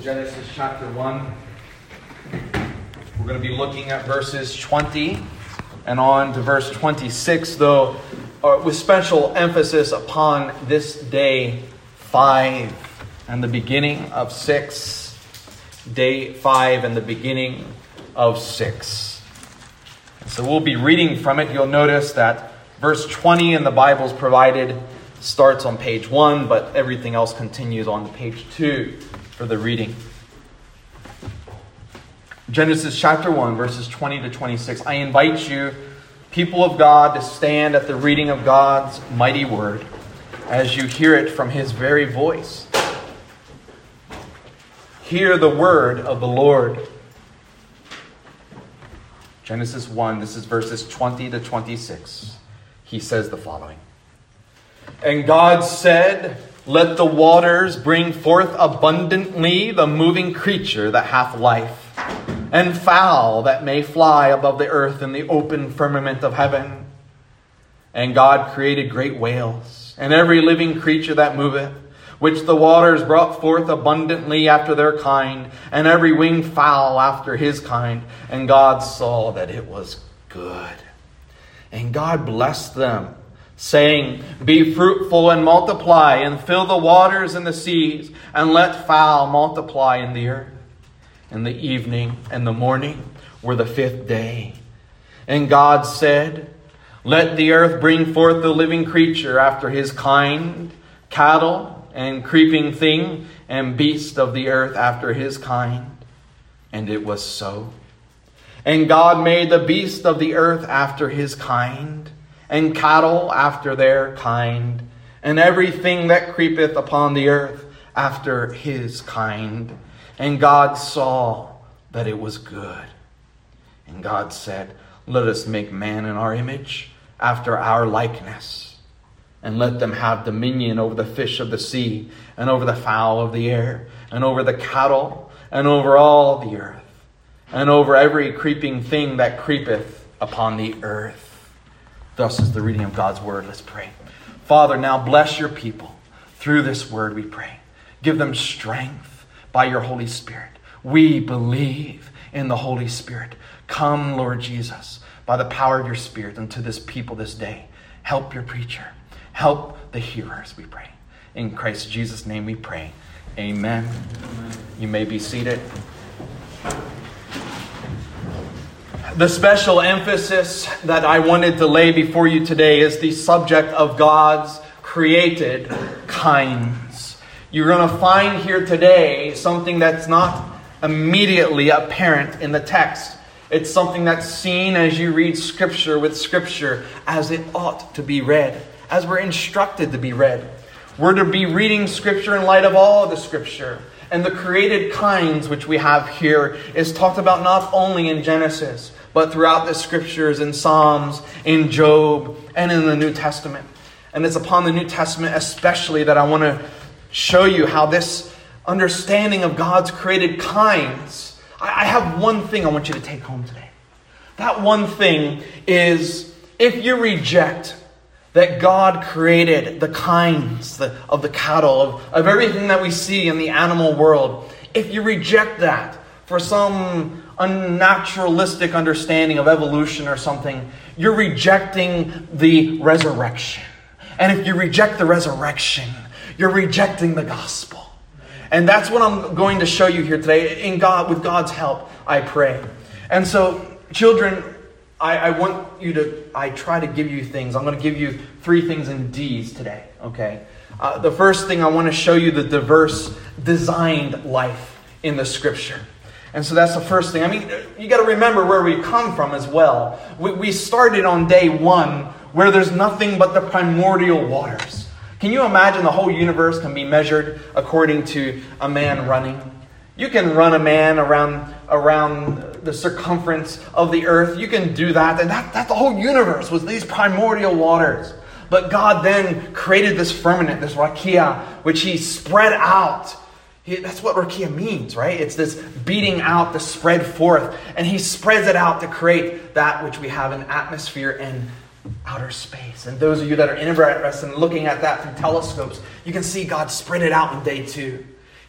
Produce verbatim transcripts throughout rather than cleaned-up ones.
Genesis chapter one. We're going to be looking at verses twenty and on to verse twenty-six, though uh, with special emphasis upon this day five and the beginning of six. Day five and the beginning of six. So we'll be reading from it. You'll notice that verse twenty in the Bibles provided starts on page one, but everything else continues on page two for the reading. Genesis chapter one, verses twenty to twenty-six. I invite you, people of God, to stand at the reading of God's mighty word as you hear it from His very voice. Hear the word of the Lord. Genesis one, this is verses twenty to twenty-six. He says the following. And God said, let the waters bring forth abundantly the moving creature that hath life, and fowl that may fly above the earth in the open firmament of heaven. And God created great whales, and every living creature that moveth, which the waters brought forth abundantly after their kind, and every winged fowl after his kind. And God saw that it was good. And God blessed them, saying, be fruitful and multiply, and fill the waters and the seas, and let fowl multiply in the earth. And the evening and the morning were the fifth day. And God said, let the earth bring forth the living creature after his kind, cattle and creeping thing, and beast of the earth after his kind. And it was so. And God made the beast of the earth after his kind, and cattle after their kind, and everything that creepeth upon the earth after his kind. And God saw that it was good. And God said, let us make man in our image, after our likeness, and let them have dominion over the fish of the sea, and over the fowl of the air, and over the cattle, and over all the earth, and over every creeping thing that creepeth upon the earth. Thus is the reading of God's word. Let's pray. Father, now bless your people through this word, we pray. Give them strength by your Holy Spirit. We believe in the Holy Spirit. Come, Lord Jesus, by the power of your Spirit unto this people this day. Help your preacher. Help the hearers, we pray. In Christ Jesus' name we pray. Amen. Amen. You may be seated. The special emphasis that I wanted to lay before you today is the subject of God's created kinds. You're going to find here today something that's not immediately apparent in the text. It's something that's seen as you read Scripture with Scripture as it ought to be read, as we're instructed to be read. We're to be reading Scripture in light of all of the Scripture. And the created kinds which we have here is talked about not only in Genesis, but throughout the Scriptures, in Psalms, in Job, and in the New Testament. And it's upon the New Testament especially that I want to show you how this understanding of God's created kinds, I have one thing I want you to take home today. That one thing is, if you reject that God created the kinds of the cattle, of, of everything that we see in the animal world, if you reject that for some unnaturalistic understanding of evolution or something, you're rejecting the resurrection. And if you reject the resurrection, you're rejecting the gospel. And that's what I'm going to show you here today. In God, with God's help, I pray. And so, children, I, I want you to, I try to give you things. I'm going to give you three things in D's today, okay? Uh, the first thing, I want to show you the diverse, designed life in the Scripture. And so that's the first thing. I mean, you got to remember where we come from as well. We, we started on day one where there's nothing but the primordial waters. Can you imagine the whole universe can be measured according to a man running? You can run a man around around the circumference of the earth. You can do that. And that, that the whole universe was these primordial waters. But God then created this firmament, this rakia, which He spread out. He, that's what rakia means, right? It's this beating out, the spread forth. And He spreads it out to create that which we have in atmosphere and outer space. And those of you that are interested in looking at that through telescopes, you can see God spread it out in day two.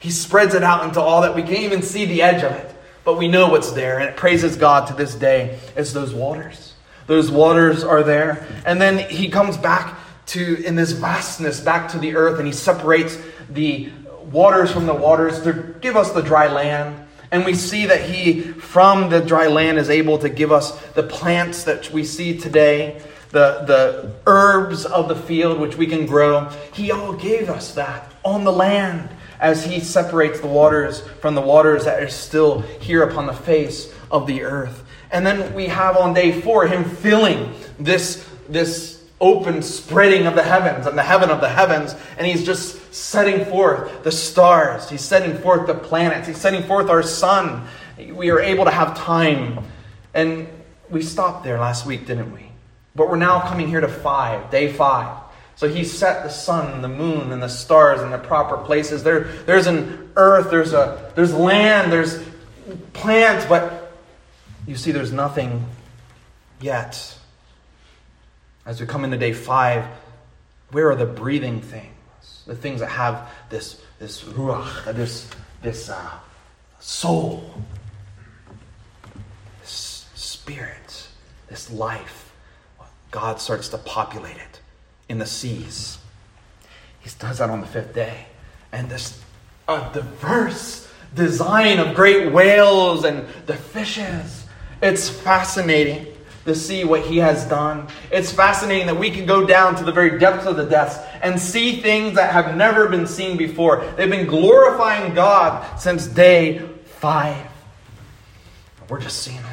He spreads it out into all that we can't even see the edge of it. But we know what's there, and it praises God to this day. It's those waters. Those waters are there. And then he comes back to, in this vastness, back to the earth, and he separates the waters from the waters to give us the dry land. And we see that he, from the dry land, is able to give us the plants that we see today, the, the herbs of the field which we can grow. He all gave us that on the land as he separates the waters from the waters that are still here upon the face of the earth. And then we have on day four him filling this, this open spreading of the heavens and the heaven of the heavens. And he's just setting forth the stars. He's setting forth the planets. He's setting forth our sun. We are able to have time. And we stopped there last week, didn't we? But we're now coming here to five, day five. So he set the sun, the moon, and the stars in the proper places. There, there's an earth, there's a there's land, there's plants, but you see there's nothing yet. As we come into day five, where are the breathing things? The things that have this this ruach, this this uh, soul, this spirit, this life. God starts to populate it in the seas. He does that on the fifth day. And this uh, diverse design of great whales and the fishes. It's fascinating to see what he has done. It's fascinating that we can go down to the very depths of the depths and see things that have never been seen before. They've been glorifying God since day five. We're just seeing them.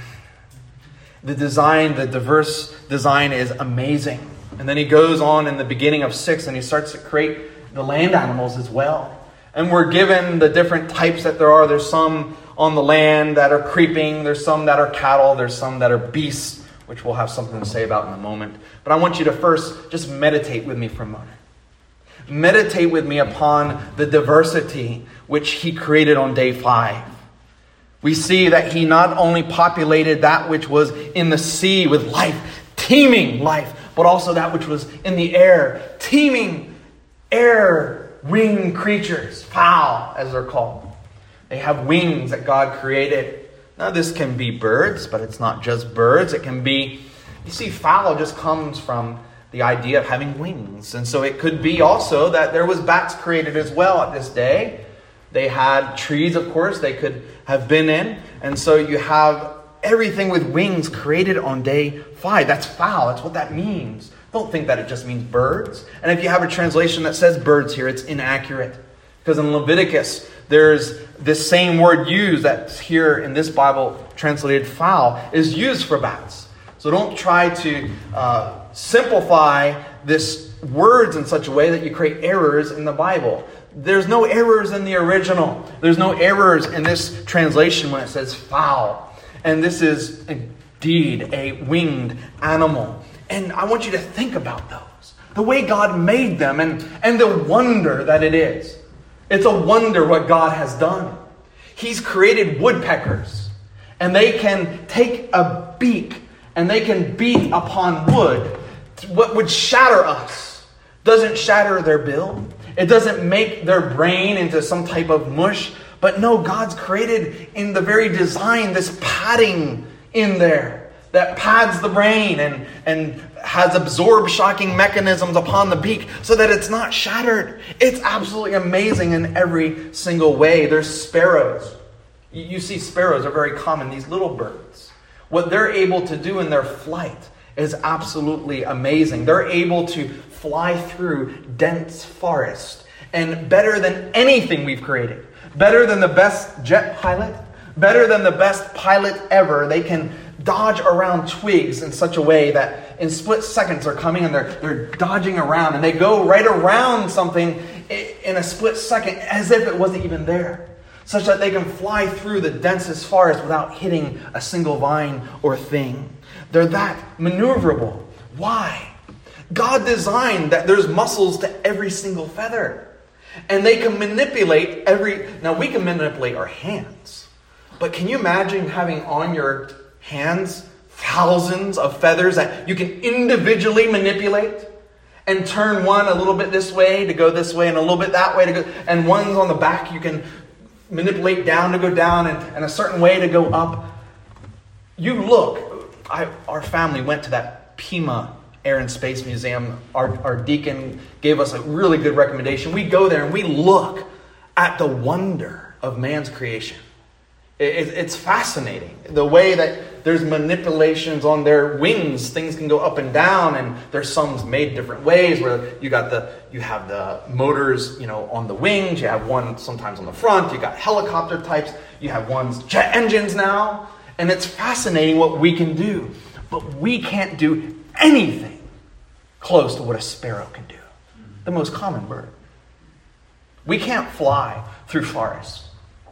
The design, the diverse design is amazing. And then he goes on in the beginning of six and he starts to create the land animals as well. And we're given the different types that there are. There's some on the land that are creeping. There's some that are cattle. There's some that are beasts, which we'll have something to say about in a moment. But I want you to first just meditate with me for a moment. Meditate with me upon the diversity which he created on day five. We see that he not only populated that which was in the sea with life, teeming life, but also that which was in the air, teeming air-winged creatures, fowl as they're called. They have wings that God created. Now this can be birds, but it's not just birds. It can be, you see, fowl just comes from the idea of having wings. And so it could be also that there was bats created as well at this day. They had trees, of course, they could have been in. And so you have everything with wings created on day five. That's fowl. That's what that means. Don't think that it just means birds. And if you have a translation that says birds here, it's inaccurate. Because in Leviticus, there's this same word used that's here in this Bible translated fowl is used for bats. So don't try to uh, simplify this words in such a way that you create errors in the Bible. There's no errors in the original. There's no errors in this translation when it says fowl. And this is indeed a winged animal. And I want you to think about those. The way God made them and, and the wonder that it is. It's a wonder what God has done. He's created woodpeckers. And they can take a beak and they can beat upon wood. What would shatter us doesn't shatter their bill. It doesn't make their brain into some type of mush. But no, God's created in the very design this padding in there that pads the brain and, and has absorbed shocking mechanisms upon the beak so that it's not shattered. It's absolutely amazing in every single way. There's sparrows. You see sparrows are very common, these little birds. What they're able to do in their flight is absolutely amazing. They're able to fly through dense forest. And better than anything we've created, better than the best jet pilot, better than the best pilot ever, they can dodge around twigs in such a way that in split seconds they're coming and they're, they're dodging around. And they go right around something in a split second as if it wasn't even there. Such that they can fly through the densest forest without hitting a single vine or thing. They're that maneuverable. Why? God designed that there's muscles to every single feather. And they can manipulate every... Now, we can manipulate our hands. But can you imagine having on your hands thousands of feathers that you can individually manipulate? And turn one a little bit this way to go this way and a little bit that way to go... And one's on the back, you can manipulate down to go down and, and a certain way to go up. You look, I, our family went to that Pima Air and Space Museum. Our, our deacon gave us a really good recommendation. We go there and we look at the wonder of man's creation. It, it, it's fascinating. The way that there's manipulations on their wings. Things can go up and down, and there's some made different ways where you got the you have the motors, you know, on the wings. You have one sometimes on the front. You got helicopter types. You have ones jet engines now. And it's fascinating what we can do. But we can't do anything close to what a sparrow can do. The most common bird. We can't fly through forests.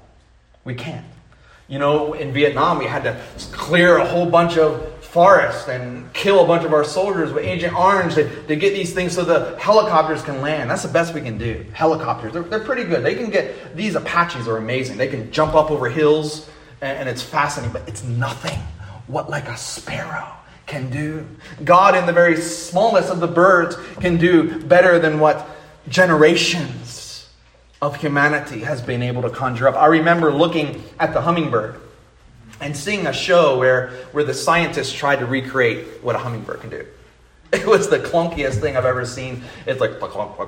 We can't. You know, in Vietnam, we had to clear a whole bunch of forests and kill a bunch of our soldiers with Agent Orange to, to get these things so the helicopters can land. That's the best we can do. Helicopters, they're, they're pretty good. They can get, these Apaches are amazing. They can jump up over hills, and, and it's fascinating, but it's nothing what like a sparrow can do. God, in the very smallness of the birds, can do better than what generations of humanity has been able to conjure up. I remember looking at the hummingbird and seeing a show where, where the scientists tried to recreate what a hummingbird can do. It was the clunkiest thing I've ever seen. It's like,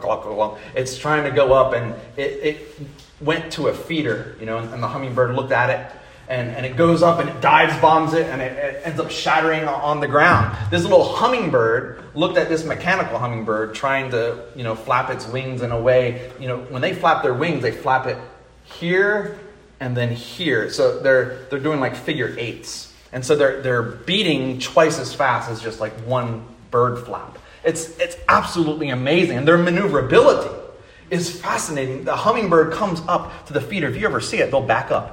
it's trying to go up, and it, it went to a feeder, you know, and, and the hummingbird looked at it, and, and it goes up and it dives bombs it, and it, it ends up shattering on the ground. This little hummingbird looked at this mechanical hummingbird trying to, you know, flap its wings in a way. You know, when they flap their wings, they flap it here and then here. So they're they're doing like figure eights. And so they're they're beating twice as fast as just like one bird flap. It's it's absolutely amazing. And their maneuverability is fascinating. The hummingbird comes up to the feeder. If you ever see it, they'll back up.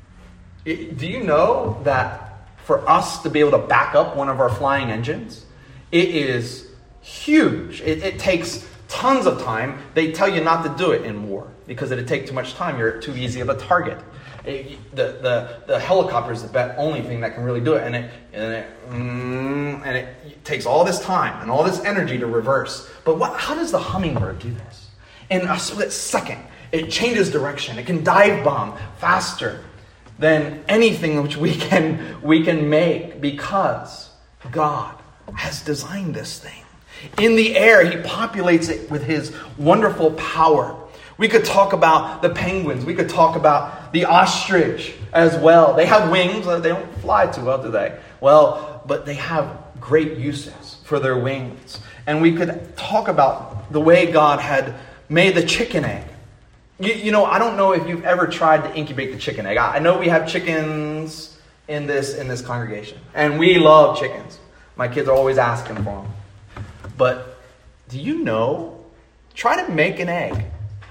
It, do you know that for us to be able to back up one of our flying engines, it is huge. It, it takes tons of time. They tell you not to do it in war because it'd take too much time. You're too easy of a target. It, the, the, the helicopter is the only thing that can really do it. And it, and it, mm, and it takes all this time and all this energy to reverse. But what, how does the hummingbird do this? In a split second, it changes direction. It can dive bomb faster than anything which we can we can make, because God has designed this thing. In the air, he populates it with his wonderful power. We could talk about the penguins. We could talk about the ostrich as well. They have wings. They don't fly too well, do they? Well, but they have great uses for their wings. And we could talk about the way God had made the chicken egg. You, you know, I don't know if you've ever tried to incubate the chicken egg. I, I know we have chickens in this in this congregation, and we love chickens. My kids are always asking for them. But do you know? Try to make an egg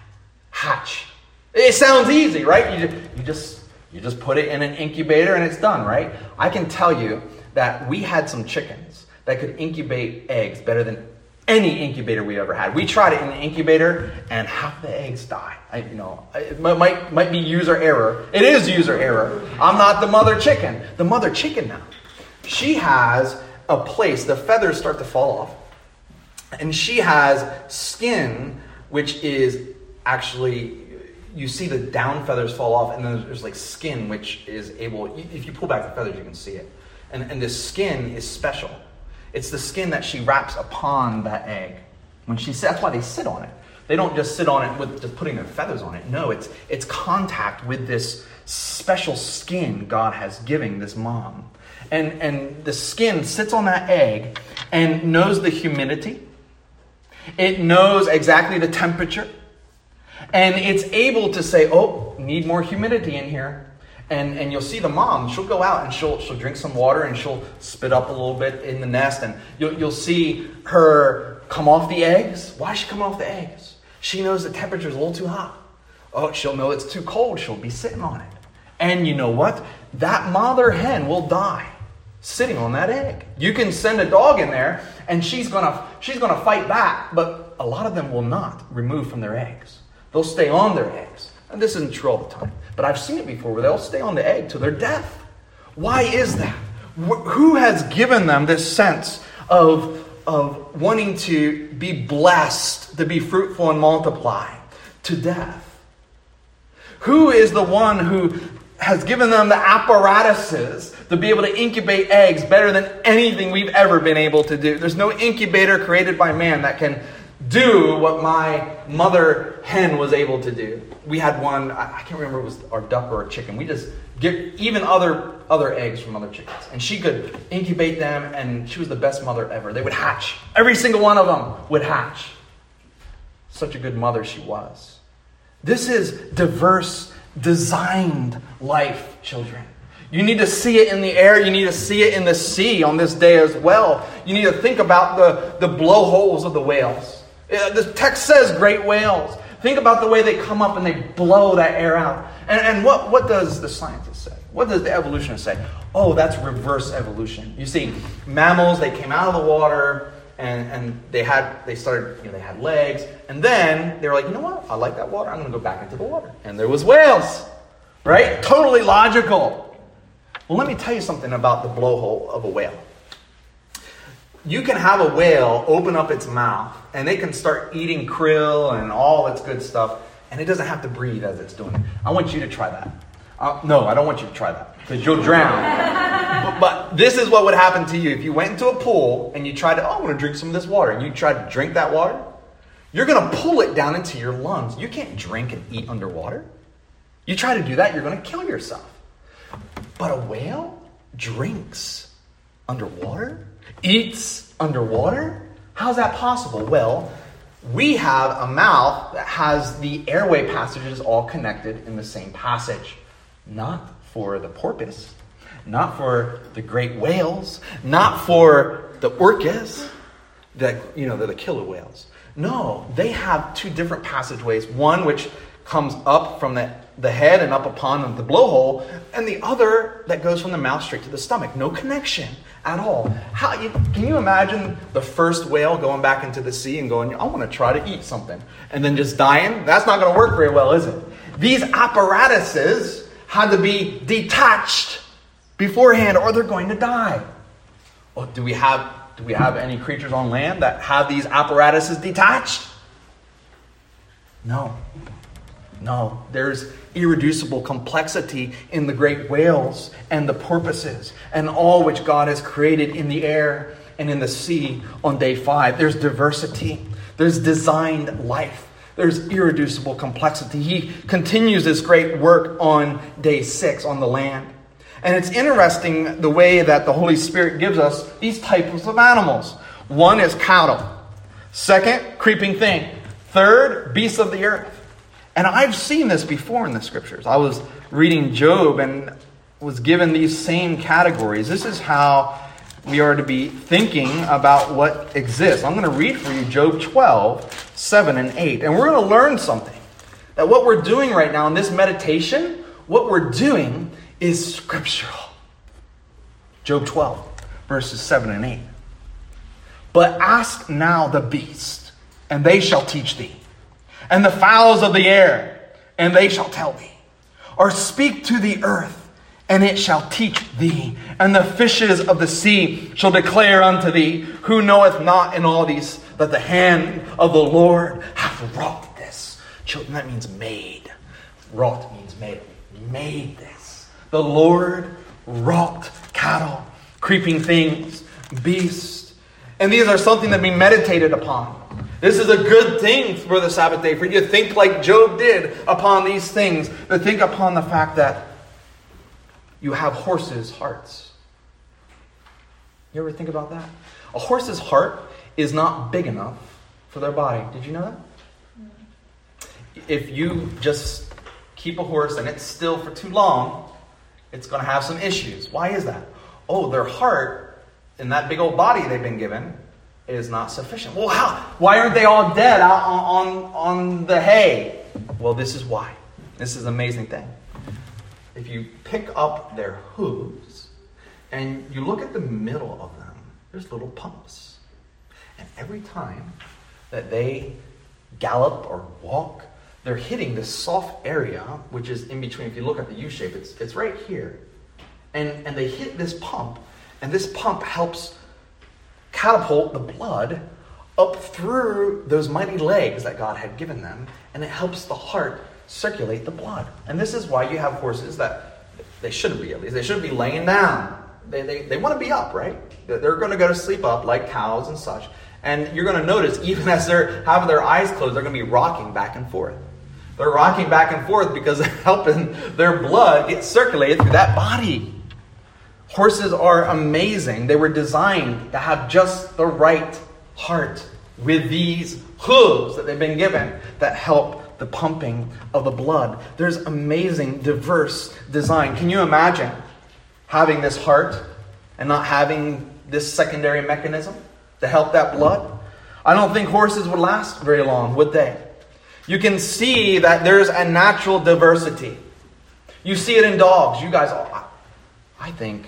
hatch. It sounds easy, right? You just, you just you just put it in an incubator and it's done, right? I can tell you that we had some chickens that could incubate eggs better than any incubator we ever had. We tried it in the incubator, and half the eggs die. I, you know, it might might be user error. It is user error. I'm not the mother chicken. The mother chicken now, she has a place. The feathers start to fall off, and she has skin, which is actually, you see the down feathers fall off, and then there's like skin, which is able. If you pull back the feathers, you can see it, and and this skin is special. It's the skin that she wraps upon that egg. When she sits, that's why they sit on it. They don't just sit on it with just putting their feathers on it. No, it's it's contact with this special skin God has given this mom. And, and the skin sits on that egg and knows the humidity. It knows exactly the temperature. And it's able to say, oh, need more humidity in here. And and you'll see the mom, she'll go out and she'll she'll drink some water and she'll spit up a little bit in the nest, and you'll you'll see her come off the eggs. Why does she come off the eggs? She knows the temperature's a little too hot. Oh, she'll know it's too cold. She'll be sitting on it. And you know what? That mother hen will die sitting on that egg. You can send a dog in there and she's gonna she's gonna fight back, but a lot of them will not remove from their eggs. They'll stay on their eggs. And this isn't true all the time, but I've seen it before where they'll stay on the egg to their death. Why is that? Who has given them this sense of, of wanting to be blessed, to be fruitful and multiply to death? Who is the one who has given them the apparatuses to be able to incubate eggs better than anything we've ever been able to do? There's no incubator created by man that can do what my mother hen was able to do. We had one, I can't remember if it was our duck or a chicken. We just get even other other eggs from other chickens. And she could incubate them, and she was the best mother ever. They would hatch. Every single one of them would hatch. Such a good mother she was. This is diverse, designed life, children. You need to see it in the air. You need to see it in the sea on this day as well. You need to think about the, the blowholes of the whales. The text says great whales. Think about the way they come up and they blow that air out. And, and what, what does the scientist say? What does the evolutionist say? Oh, that's reverse evolution. You see, mammals, they came out of the water and, and they had they started, you know, they had legs. And then they were like, you know what? I like that water. I'm going to go back into the water. And there was whales. Right? Totally logical. Well, let me tell you something about the blowhole of a whale. You can have a whale open up its mouth and they can start eating krill and all its good stuff, and it doesn't have to breathe as it's doing it. I want you to try that. Uh, no, I don't want you to try that because you'll drown. but, but this is what would happen to you if you went into a pool and you tried to, oh, I want to drink some of this water, and you tried to drink that water. You're going to pull it down into your lungs. You can't drink and eat underwater. You try to do that, you're going to kill yourself. But a whale drinks underwater, eats underwater. How's that possible? Well, we have a mouth that has the airway passages all connected in the same passage. Not for the porpoise, not for the great whales, not for the orcas, that, you know, they're the killer whales. No, they have two different passageways. One which comes up from the, the head and up upon the blowhole, and the other that goes from the mouth straight to the stomach. No connection at all. How you, can you imagine the first whale going back into the sea and going, I want to try to eat something, and then just dying? That's not going to work very well, is it? These apparatuses had to be detached beforehand, or they're going to die. Well, do we have do we have any creatures on land that have these apparatuses detached? No. No, there's irreducible complexity in the great whales and the porpoises and all which God has created in the air and in the sea on day five. There's diversity. There's designed life. There's irreducible complexity. He continues this great work on day six on the land. And it's interesting the way that the Holy Spirit gives us these types of animals. One is cattle. Second, creeping thing. Third, beasts of the earth. And I've seen this before in the scriptures. I was reading Job and was given these same categories. This is how we are to be thinking about what exists. I'm going to read for you Job twelve, seven and eight. And we're going to learn something. That what we're doing right now in this meditation, what we're doing is scriptural. Job twelve, verses seven and eight. But ask now the beast, and they shall teach thee. And the fowls of the air, and they shall tell thee. Or speak to the earth, and it shall teach thee. And the fishes of the sea shall declare unto thee, who knoweth not in all these, that the hand of the Lord hath wrought this. Children, that means made. Wrought means made. Made this. The Lord wrought cattle, creeping things, beasts. And these are something that be meditated upon. This is a good thing for the Sabbath day, for you to think like Job did upon these things. To think upon the fact that you have horses' hearts. You ever think about that? A horse's heart is not big enough for their body. Did you know that? If you just keep a horse and it's still for too long, it's going to have some issues. Why is that? Oh, their heart in that big old body they've been given is not sufficient. Well, how? Why aren't they all dead out on, on, on the hay? Well, this is why. This is an amazing thing. If you pick up their hooves and you look at the middle of them, there's little pumps. And every time that they gallop or walk, they're hitting this soft area, which is in between. If you look at the U shape, it's, it's right here. And, and they hit this pump, and this pump helps catapult the blood up through those mighty legs that God had given them, and it helps the heart circulate the blood. And this is why you have horses that, they shouldn't be at least, they shouldn't be laying down. They, they, they want to be up, right? They're going to go to sleep up like cows and such. And you're going to notice, even as they're having their eyes closed, they're going to be rocking back and forth. They're rocking back and forth because they're helping their blood get circulated through that body. Horses are amazing. They were designed to have just the right heart with these hooves that they've been given that help the pumping of the blood. There's amazing, diverse design. Can you imagine having this heart and not having this secondary mechanism to help that blood? I don't think horses would last very long, would they? You can see that there's a natural diversity. You see it in dogs. You guys, I think,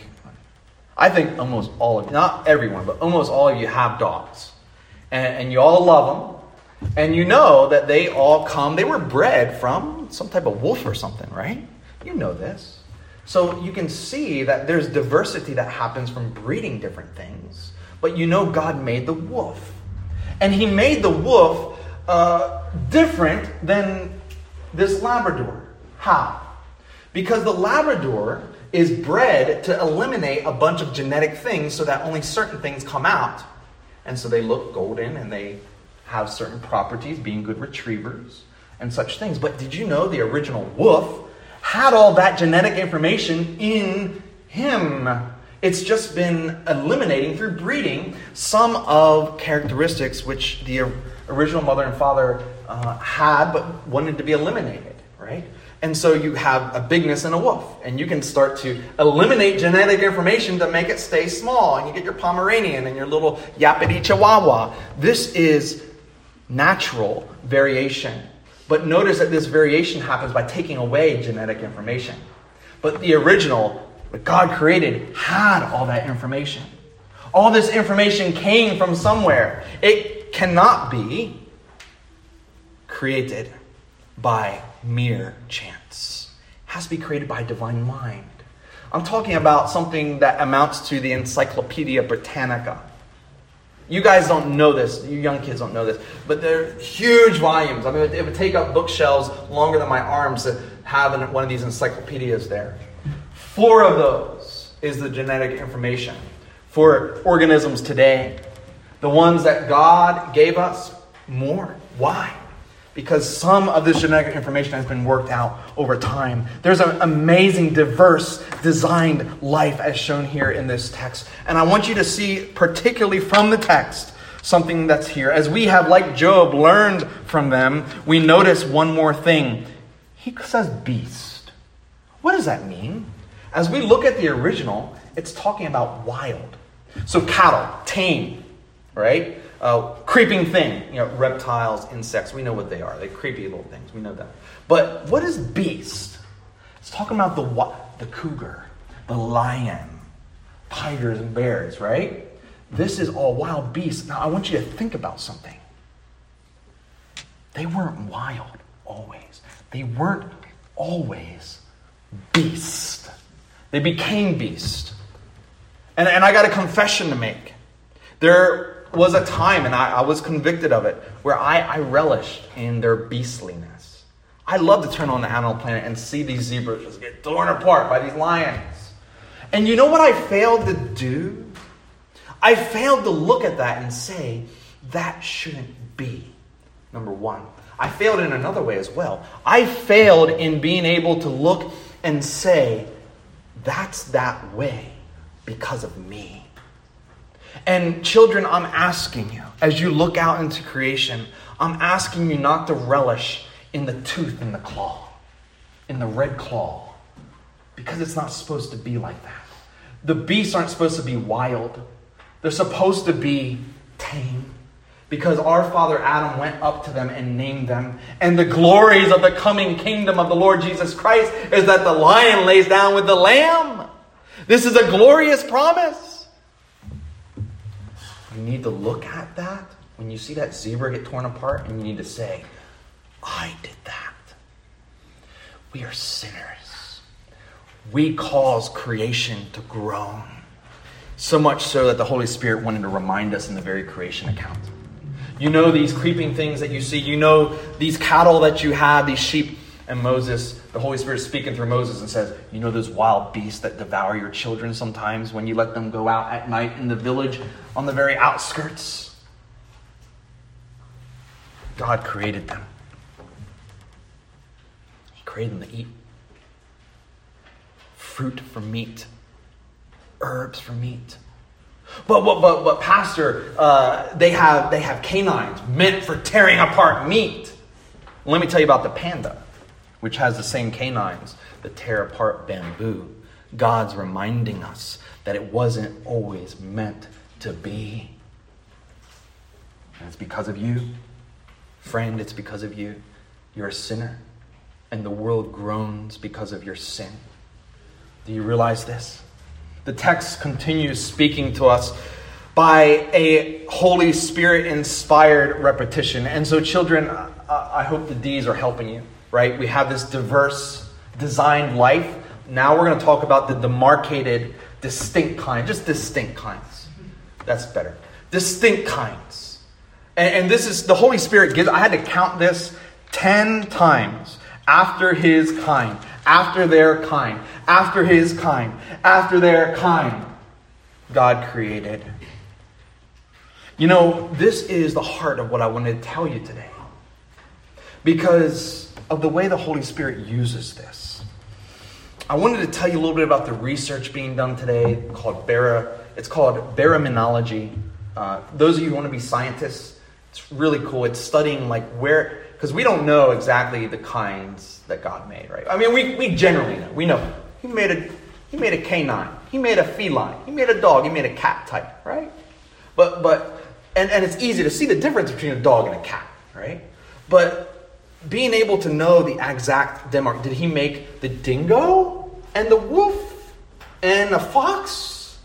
I think almost all of you, not everyone, but almost all of you have dogs. And, and you all love them. And you know that they all come, they were bred from some type of wolf or something, right? You know this. So you can see that there's diversity that happens from breeding different things. But you know God made the wolf. And he made the wolf uh, different than this Labrador. How? Because the Labrador is bred to eliminate a bunch of genetic things so that only certain things come out. And so they look golden and they have certain properties, being good retrievers and such things. But did you know the original wolf had all that genetic information in him? It's just been eliminating through breeding some of characteristics which the original mother and father uh, had but wanted to be eliminated, right? And so you have a bigness in a wolf, and you can start to eliminate genetic information to make it stay small, and you get your Pomeranian and your little Yapiti Chihuahua. This is natural variation. But notice that this variation happens by taking away genetic information. But the original, what God created, had all that information. All this information came from somewhere. It cannot be created by mere chance. It has to be created by a divine mind. I'm talking about something that amounts to the Encyclopedia Britannica. You guys don't know this. You young kids don't know this. But they're huge volumes. I mean, it would take up bookshelves longer than my arms to have one of these encyclopedias there. Four of those is the genetic information for organisms today. The ones that God gave us, more. Why? Because some of this genetic information has been worked out over time. There's an amazing, diverse, designed life as shown here in this text. And I want you to see, particularly from the text, something that's here. As we have, like Job, learned from them, we notice one more thing. He says beast. What does that mean? As we look at the original, it's talking about wild. So cattle, tame, right? Uh, creeping thing, you know, reptiles, insects, we know what they are. They're creepy little things, we know that. But what is beast? It's talking about the the cougar, the lion, tigers and bears, right? This is all wild beasts. Now I want you to think about something. They weren't wild always. They weren't always beast. They became beast. And, and I got a confession to make. There was a time, and I, I was convicted of it, where I, I relished in their beastliness. I love to turn on the Animal Planet and see these zebras just get torn apart by these lions. And you know what I failed to do? I failed to look at that and say, that shouldn't be. Number one. I failed in another way as well. I failed in being able to look and say, that's that way because of me. And children, I'm asking you, as you look out into creation, I'm asking you not to relish in the tooth and the claw, in the red claw, because it's not supposed to be like that. The beasts aren't supposed to be wild. They're supposed to be tame, because our father Adam went up to them and named them. And the glories of the coming kingdom of the Lord Jesus Christ is that the lion lays down with the lamb. This is a glorious promise. You need to look at that when you see that zebra get torn apart, and you need to say, I did that. We are sinners. We cause creation to groan. So much so that the Holy Spirit wanted to remind us in the very creation account. You know these creeping things that you see. You know these cattle that you have, these sheep And Moses, the Holy Spirit is speaking through Moses and says, you know those wild beasts that devour your children sometimes when you let them go out at night in the village on the very outskirts? God created them. He created them to eat fruit for meat, herbs for meat. But but but, but Pastor, uh, they have they have canines meant for tearing apart meat. Let me tell you about the panda, which has the same canines that tear apart bamboo. God's reminding us that it wasn't always meant to be. And it's because of you. Friend, it's because of you. You're a sinner. And the world groans because of your sin. Do you realize this? The text continues speaking to us by a Holy Spirit-inspired repetition. And so children, I hope the D's are helping you, right? We have this diverse, designed life. Now we're going to talk about the demarcated, distinct kind. Just distinct kinds. That's better. Distinct kinds. And, and this is, the Holy Spirit gives, I had to count this ten times. After his kind. After their kind. After his kind. After their kind. God created. You know, this is the heart of what I wanted to tell you today. Because of the way the Holy Spirit uses this. I wanted to tell you a little bit about the research being done today called bara. It's called baraminology. Uh, those of you who want to be scientists, it's really cool. It's studying like where... Because we don't know exactly the kinds that God made, right? I mean, we, we generally know. We know he made a he made a canine, he made a feline, he made a dog, he made a cat type, right? But but and, and it's easy to see the difference between a dog and a cat, right? But being able to know the exact demarc, did he make the dingo and the wolf and a fox,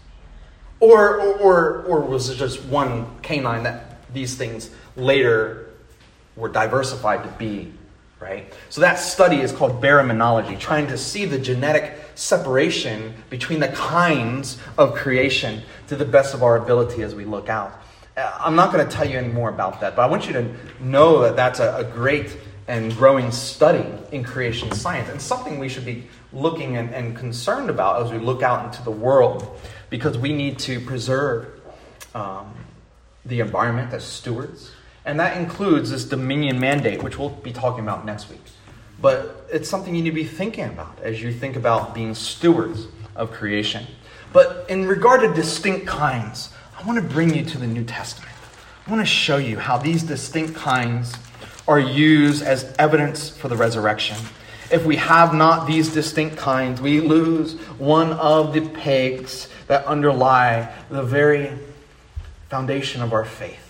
or or or, or was it just one canine that these things later were diversified to be, right? So that study is called baraminology, trying to see the genetic separation between the kinds of creation to the best of our ability as we look out. I'm not going to tell you any more about that, but I want you to know that that's a, a great and growing study in creation science and something we should be looking and, and concerned about as we look out into the world, because we need to preserve um, the environment as stewards. And that includes this dominion mandate, which we'll be talking about next week. But it's something you need to be thinking about as you think about being stewards of creation. But in regard to distinct kinds, I want to bring you to the New Testament. I want to show you how these distinct kinds are used as evidence for the resurrection. If we have not these distinct kinds, we lose one of the pegs that underlie the very foundation of our faith.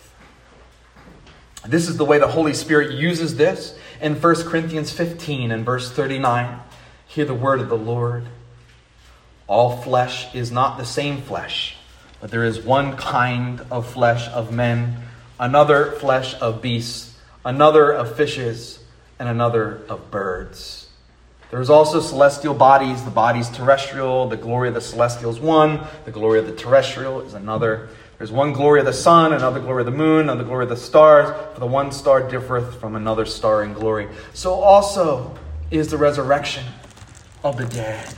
This is the way the Holy Spirit uses this in First Corinthians fifteen and verse thirty-nine. Hear the word of the Lord. All flesh is not the same flesh, but there is one kind of flesh of men, another flesh of beasts, another of fishes, and another of birds. There is also celestial bodies. The body's terrestrial. The glory of the celestial is one. The glory of the terrestrial is another. There's one glory of the sun, another glory of the moon, another glory of the stars. For the one star differeth from another star in glory. So also is the resurrection of the dead.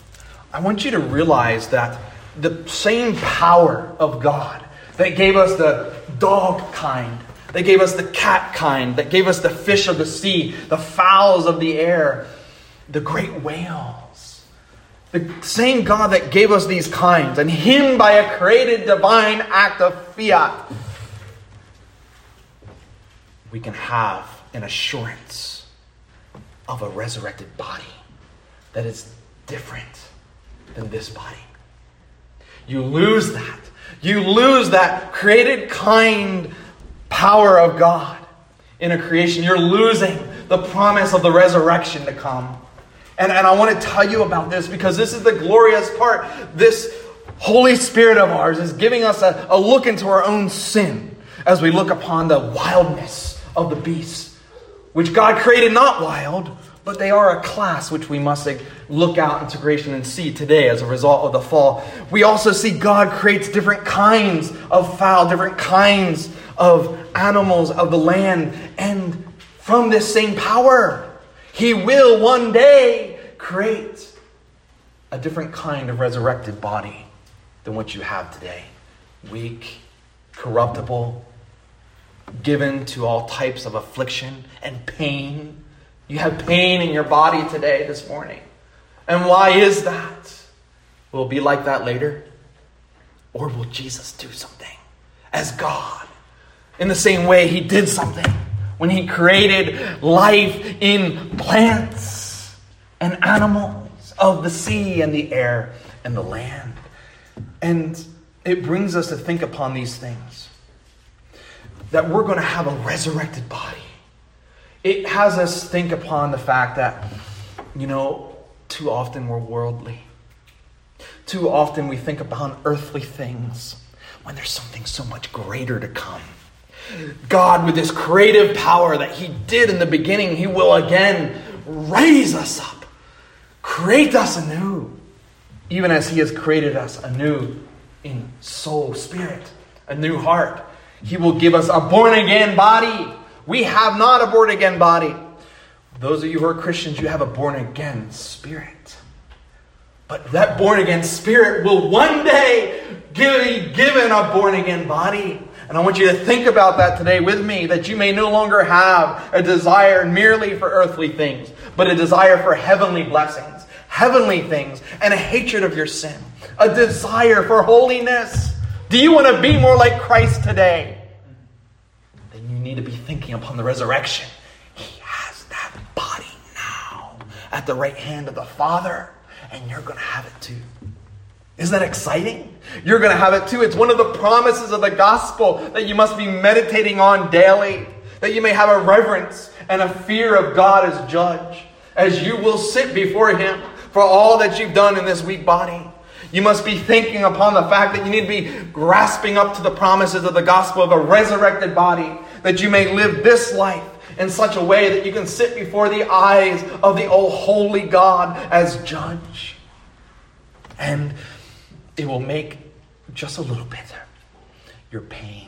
I want you to realize that the same power of God that gave us the dog kind, that gave us the cat kind, that gave us the fish of the sea, the fowls of the air, the great whales. The same God that gave us these kinds, and him by a created divine act of fiat, we can have an assurance of a resurrected body that is different than this body. You lose that. You lose that created kind power of God in a creation. You're losing the promise of the resurrection to come. And, and I want to tell you about this because this is the glorious part. This Holy Spirit of ours is giving us a, a look into our own sin as we look upon the wildness of the beasts, which God created not wild, but they are a class which we must look out into creation and see today as a result of the fall. We also see God creates different kinds of fowl, different kinds of animals of the land, and from this same power, He will one day create a different kind of resurrected body than what you have today. Weak, corruptible, given to all types of affliction and pain. You have pain in your body today, this morning. And why is that? Will it be like that later? Or will Jesus do something as God? In the same way he did something when he created life in plants and animals of the sea and the air and the land. And it brings us to think upon these things. That we're going to have a resurrected body. It has us think upon the fact that, you know, too often we're worldly. Too often we think upon earthly things when there's something so much greater to come. God, with this creative power that he did in the beginning, he will again raise us up. Create us anew. Even as he has created us anew in soul, spirit, a new heart. He will give us a born-again body. We have not a born-again body. Those of you who are Christians, you have a born-again spirit. But that born-again spirit will one day be given a born-again body. And I want you to think about that today with me, that you may no longer have a desire merely for earthly things, but a desire for heavenly blessings, heavenly things, and a hatred of your sin, a desire for holiness. Do you want to be more like Christ today? Then you need to be thinking upon the resurrection. He has that body now at the right hand of the Father, and you're going to have it too. Isn't that exciting? You're going to have it too. It's one of the promises of the gospel that you must be meditating on daily, that you may have a reverence and a fear of God as judge, as you will sit before him for all that you've done in this weak body. You must be thinking upon the fact that you need to be grasping up to the promises of the gospel of a resurrected body, that you may live this life in such a way that you can sit before the eyes of the oh holy God as judge. And it will make just a little bit your pain,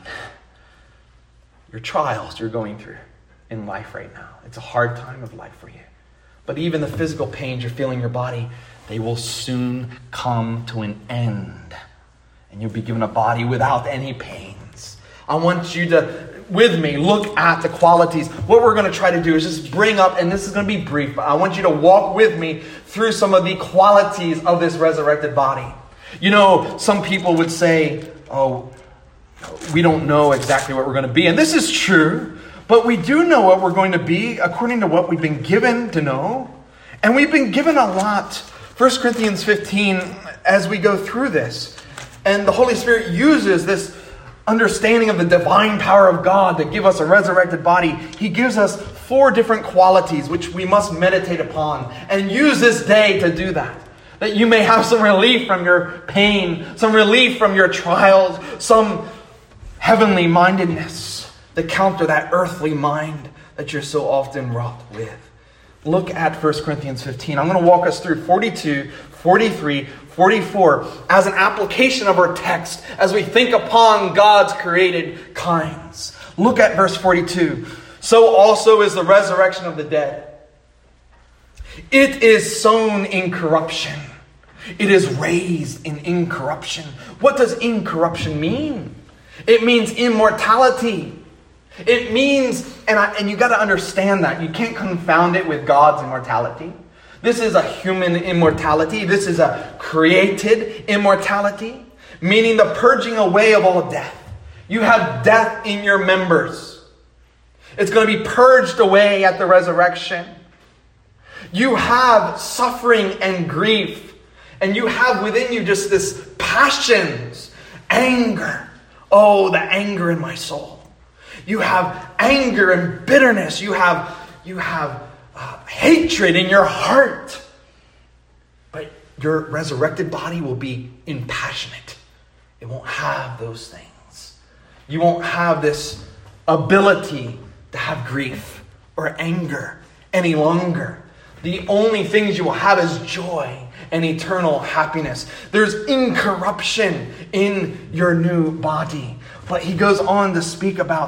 your trials you're going through in life right now. It's a hard time of life for you. But even the physical pains you're feeling in your body, they will soon come to an end. And you'll be given a body without any pains. I want you to, with me, look at the qualities. What we're going to try to do is just bring up, and this is going to be brief, but I want you to walk with me through some of the qualities of this resurrected body. You know, some people would say, oh, we don't know exactly what we're going to be. And this is true, but we do know what we're going to be according to what we've been given to know. And we've been given a lot. First Corinthians fifteen, as we go through this, and the Holy Spirit uses this understanding of the divine power of God to give us a resurrected body. He gives us four different qualities which we must meditate upon and use this day to do that. That you may have some relief from your pain, some relief from your trials, some heavenly mindedness to counter that earthly mind that you're so often wrought with. Look at First Corinthians fifteen. I'm going to walk us through forty-two, forty-three, forty-four as an application of our text as we think upon God's created kinds. Look at verse forty-two. So also is the resurrection of the dead. It is sown in corruption. It is raised in incorruption. What does incorruption mean? It means immortality. It means, and, I, and you got to understand that. You can't confound it with God's immortality. This is a human immortality. This is a created immortality, meaning the purging away of all death. You have death in your members. It's going to be purged away at the resurrection. You have suffering and grief, and you have within you just this passions, anger. Oh, the anger in my soul. You have anger and bitterness. You have, you have uh, hatred in your heart. But your resurrected body will be impassionate. It won't have those things. You won't have this ability to have grief or anger any longer. The only things you will have is joy and eternal happiness. There's incorruption in your new body. But he goes on to speak about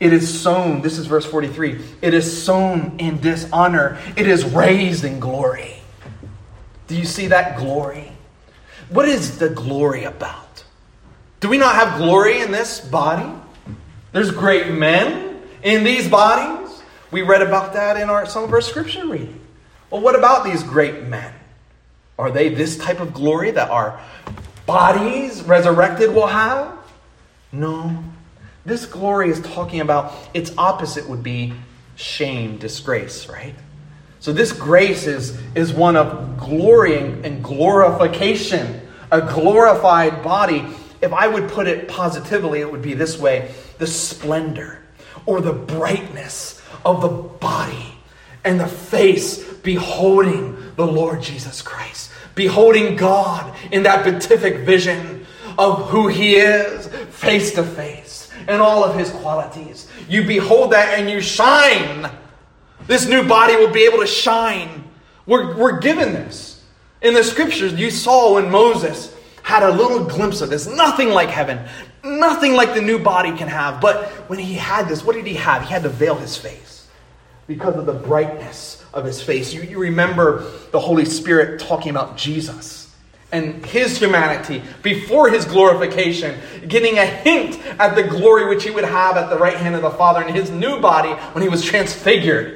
It is sown, this is verse forty-three, it is sown in dishonor. It is raised in glory. Do you see that glory? What is the glory about? Do we not have glory in this body? There's great men in these bodies. We read about that in our some of our scripture reading. Well, what about these great men? Are they this type of glory that our bodies resurrected will have? No. This glory is talking about, its opposite would be shame, disgrace, right? So this grace is, is one of glory and glorification, a glorified body. If I would put it positively, it would be this way: the splendor or the brightness of the body and the face beholding the Lord Jesus Christ, beholding God in that beatific vision of who He is face to face and all of His qualities. You behold that and you shine. This new body will be able to shine. We're, we're given this. In the scriptures, you saw when Moses had a little glimpse of this. Nothing like heaven. Nothing like the new body can have. But when he had this, what did he have? He had to veil his face because of the brightness of his face. You, you remember the Holy Spirit talking about Jesus and his humanity before his glorification, getting a hint at the glory which he would have at the right hand of the Father in his new body when he was transfigured.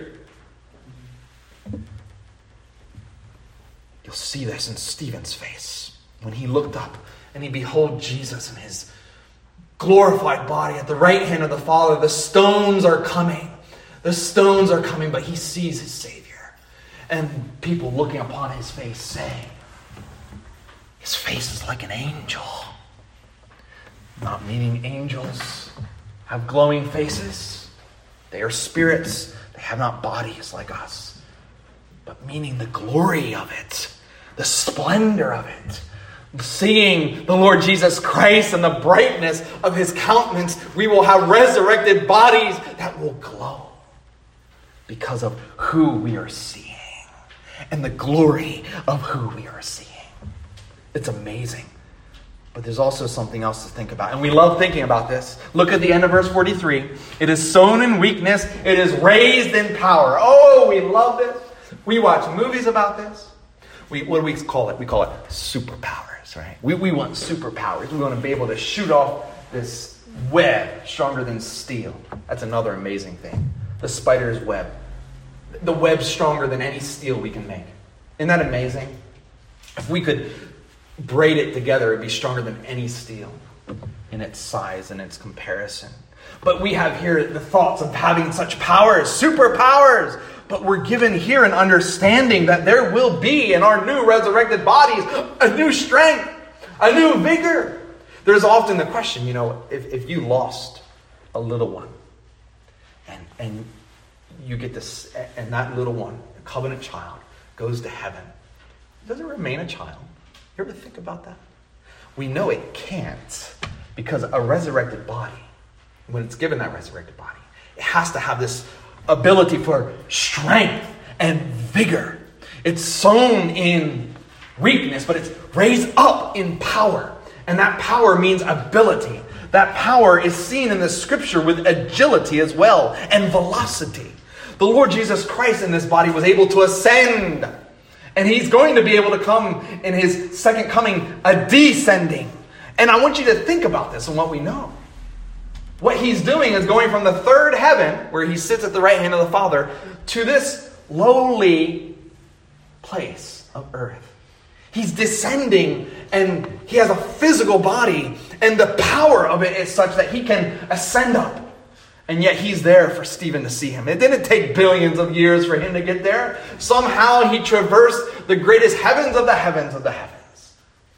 You'll see this in Stephen's face when he looked up and he beheld Jesus in his glorified body at the right hand of the Father. The stones are coming. The stones are coming, but he sees his Savior. And people looking upon his face saying, his face is like an angel. Not meaning angels have glowing faces. They are spirits. They have not bodies like us. But meaning the glory of it, the splendor of it. Seeing the Lord Jesus Christ and the brightness of his countenance, we will have resurrected bodies that will glow because of who we are seeing and the glory of who we are seeing. It's amazing. But there's also something else to think about. And we love thinking about this. Look at the end of verse forty-three. It is sown in weakness. It is raised in power. Oh, we love this. We watch movies about this. We, what do we call it? We call it superpowers, right? We, we want superpowers. We want to be able to shoot off this web stronger than steel. That's another amazing thing. The spider's web. The web's stronger than any steel we can make. Isn't that amazing? If we could braid it together, it'd be stronger than any steel in its size and its comparison. But we have here the thoughts of having such powers, superpowers. But we're given here an understanding that there will be in our new resurrected bodies a new strength, a new vigor. There's often the question, you know, if, if you lost a little one and, and you get this, and that little one, a covenant child, goes to heaven, does it remain a child? You ever think about that? We know it can't, because a resurrected body, when it's given that resurrected body, it has to have this ability for strength and vigor. It's sown in weakness, but it's raised up in power. And that power means ability. That power is seen in the scripture with agility as well and velocity. The Lord Jesus Christ in this body was able to ascend. And he's going to be able to come in his second coming, a descending. And I want you to think about this and what we know. What he's doing is going from the third heaven, where he sits at the right hand of the Father, to this lowly place of earth. He's descending, and he has a physical body, and the power of it is such that he can ascend up. And yet he's there for Stephen to see him. It didn't take billions of years for him to get there. Somehow he traversed the greatest heavens of the heavens of the heavens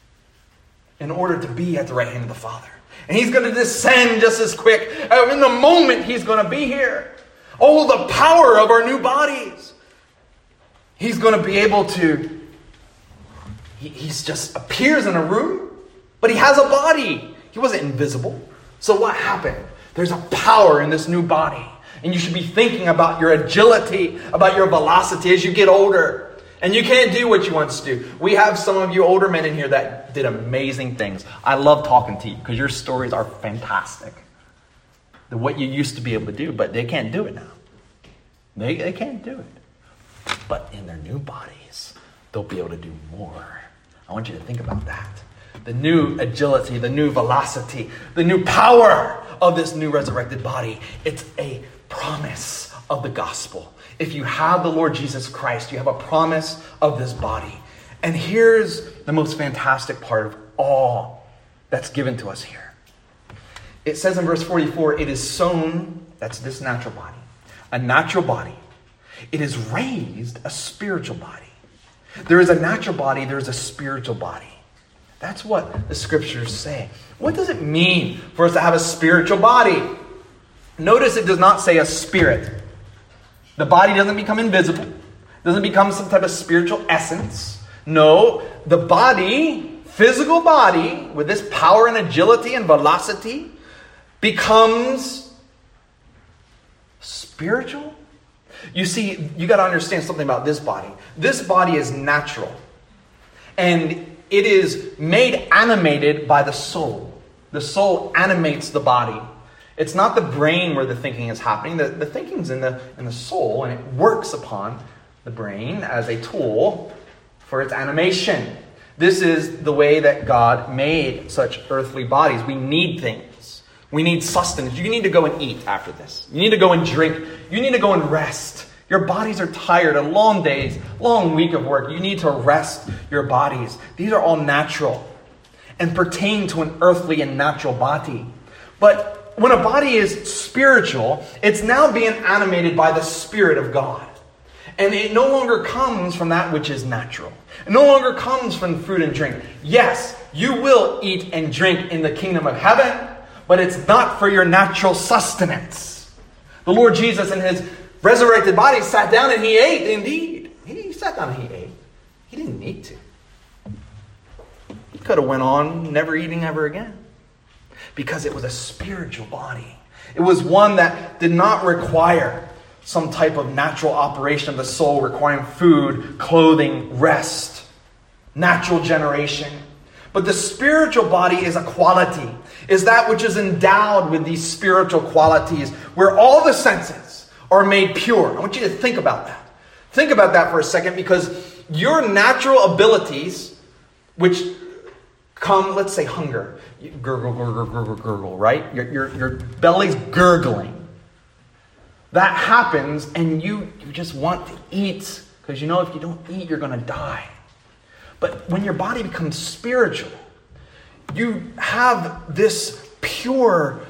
in order to be at the right hand of the Father. And he's going to descend just as quick. In the moment he's going to be here. Oh, the power of our new bodies. He's going to be able to, he he's just appears in a room, but he has a body. He wasn't invisible. So what happened? There's a power in this new body. And you should be thinking about your agility, about your velocity as you get older. And you can't do what you once do. We have some of you older men in here that did amazing things. I love talking to you because your stories are fantastic. the what you used to be able to do, but they can't do it now. They, they can't do it. But in their new bodies, they'll be able to do more. I want you to think about that. The new agility, the new velocity, the new power of this new resurrected body. It's a promise of the gospel. If you have the Lord Jesus Christ, you have a promise of this body. And here's the most fantastic part of all that's given to us here. It says in verse forty-four, it is sown, that's this natural body, a natural body. It is raised a spiritual body. There is a natural body, there is a spiritual body. That's what the scriptures say. What does it mean for us to have a spiritual body? Notice it does not say a spirit. The body doesn't become invisible. Doesn't become some type of spiritual essence. No, the body, physical body, with this power and agility and velocity, becomes spiritual. You see, you got to understand something about this body. This body is natural. And it is made animated by the soul. The soul animates the body. It's not the brain where the thinking is happening. The, the thinking's in the, in the soul, and it works upon the brain as a tool for its animation. This is the way that God made such earthly bodies. We need things. We need sustenance. You need to go and eat after this. You need to go and drink. You need to go and rest. Your bodies are tired, a long days, long week of work. You need to rest your bodies. These are all natural and pertain to an earthly and natural body. But when a body is spiritual, it's now being animated by the Spirit of God. And it no longer comes from that which is natural. It no longer comes from food and drink. Yes, you will eat and drink in the kingdom of heaven, but it's not for your natural sustenance. The Lord Jesus in his resurrected body sat down and he ate indeed. He sat down and he ate. He didn't need to. He could have went on never eating ever again. Because it was a spiritual body. It was one that did not require some type of natural operation of the soul, requiring food, clothing, rest, natural generation. But the spiritual body is a quality, is that which is endowed with these spiritual qualities, where all the senses are made pure. I want you to think about that. Think about that for a second, because your natural abilities, which come, let's say hunger, you gurgle, gurgle, gurgle, gurgle, right? Your, your, your belly's gurgling. That happens, and you, you just want to eat, because you know if you don't eat, you're going to die. But when your body becomes spiritual, you have this pure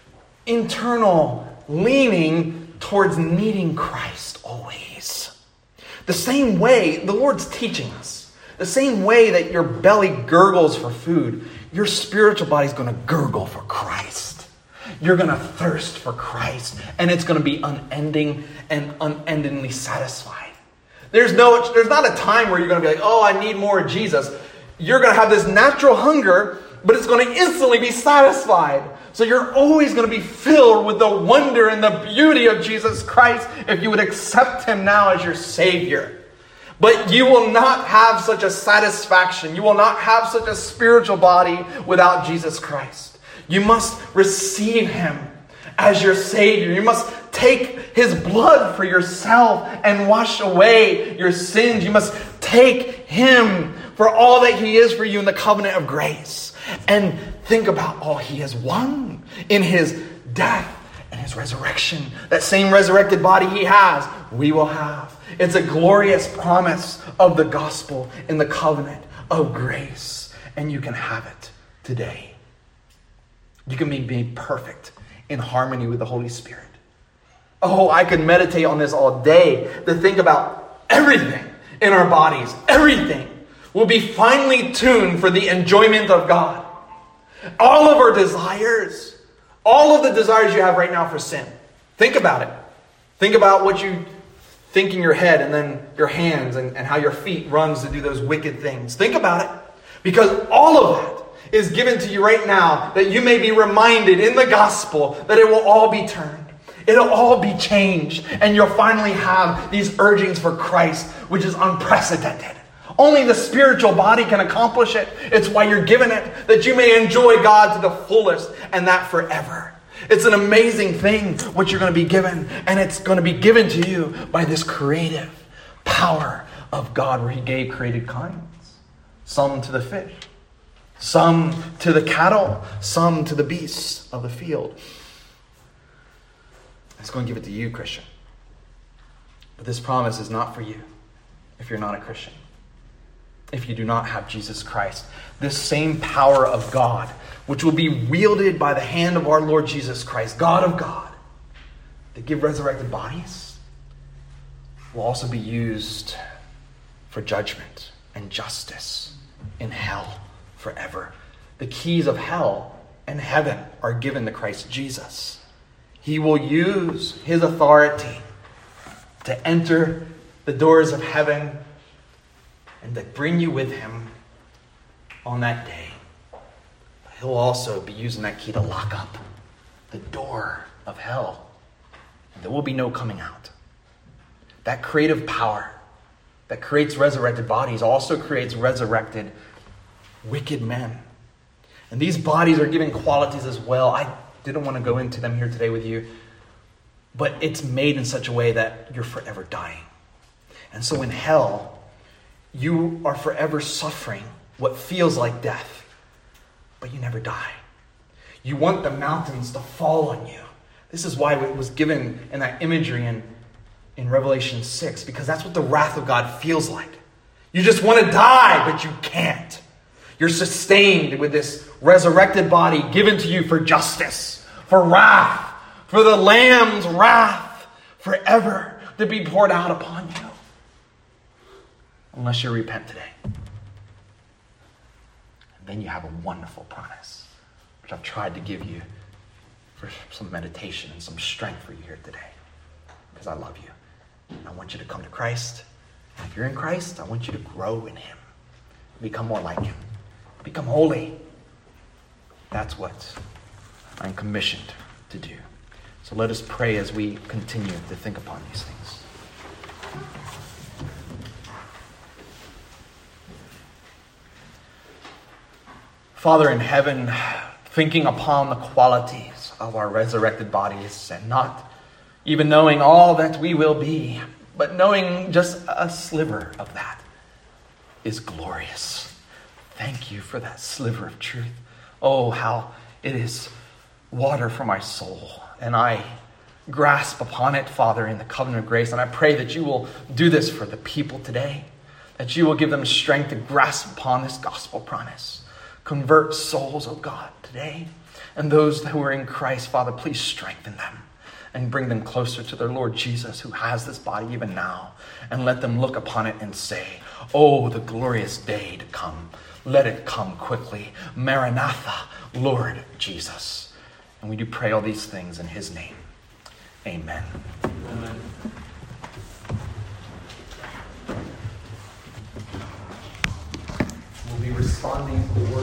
internal leaning towards needing Christ always. The same way, the Lord's teaching us, the same way that your belly gurgles for food, your spiritual body's going to gurgle for Christ. You're going to thirst for Christ, and it's going to be unending and unendingly satisfied. There's no, there's not a time where you're going to be like, oh, I need more of Jesus. You're going to have this natural hunger, but it's going to instantly be satisfied. So you're always going to be filled with the wonder and the beauty of Jesus Christ if you would accept him now as your Savior. But you will not have such a satisfaction. You will not have such a spiritual body without Jesus Christ. You must receive him as your Savior. You must take his blood for yourself and wash away your sins. You must take him for all that he is for you in the covenant of grace. And think about all he has won in his death and his resurrection. That same resurrected body he has, we will have. It's a glorious promise of the gospel in the covenant of grace. And you can have it today. You can be made perfect in harmony with the Holy Spirit. Oh, I could meditate on this all day to think about everything in our bodies. Everything will be finely tuned for the enjoyment of God. All of our desires, all of the desires you have right now for sin. Think about it. Think about what you think in your head and then your hands and, and how your feet runs to do those wicked things. Think about it. Because all of that is given to you right now, that you may be reminded in the gospel that it will all be turned. It'll all be changed. And you'll finally have these urgings for Christ, which is unprecedented. Only the spiritual body can accomplish it. It's why you're given it, that you may enjoy God to the fullest, and that forever. It's an amazing thing what you're going to be given. And it's going to be given to you by this creative power of God, where he gave created kinds. Some to the fish, some to the cattle, some to the beasts of the field. He's going to give it to you, Christian. But this promise is not for you if you're not a Christian. If you do not have Jesus Christ. This same power of God, which will be wielded by the hand of our Lord Jesus Christ, God of God, to give resurrected bodies, will also be used for judgment and justice in hell forever. The keys of hell and heaven are given to Christ Jesus. He will use his authority to enter the doors of heaven and to bring you with him on that day. But he'll also be using that key to lock up the door of hell. And there will be no coming out. That creative power that creates resurrected bodies also creates resurrected wicked men. And these bodies are given qualities as well. I didn't want to go into them here today with you, but it's made in such a way that you're forever dying. And so in hell, you are forever suffering what feels like death, but you never die. You want the mountains to fall on you. This is why it was given in that imagery in, in Revelation six, because that's what the wrath of God feels like. You just want to die, but you can't. You're sustained with this resurrected body given to you for justice, for wrath, for the Lamb's wrath forever to be poured out upon you. Unless you repent today. And then you have a wonderful promise, which I've tried to give you for some meditation and some strength for you here today. Because I love you. And I want you to come to Christ. And if you're in Christ, I want you to grow in him. Become more like him. Become holy. That's what I'm commissioned to do. So let us pray as we continue to think upon these things. Father in heaven, thinking upon the qualities of our resurrected bodies and not even knowing all that we will be, but knowing just a sliver of that is glorious. Thank you for that sliver of truth. Oh, how it is water for my soul. And I grasp upon it, Father, in the covenant of grace. And I pray that you will do this for the people today. That you will give them strength to grasp upon this gospel promise. Convert souls, oh God, today. And those who are in Christ, Father, please strengthen them. And bring them closer to their Lord Jesus, who has this body even now. And let them look upon it and say, oh, the glorious day to come. Let it come quickly. Maranatha, Lord Jesus. And we do pray all these things in his name. Amen. Amen. We'll be responding to the word.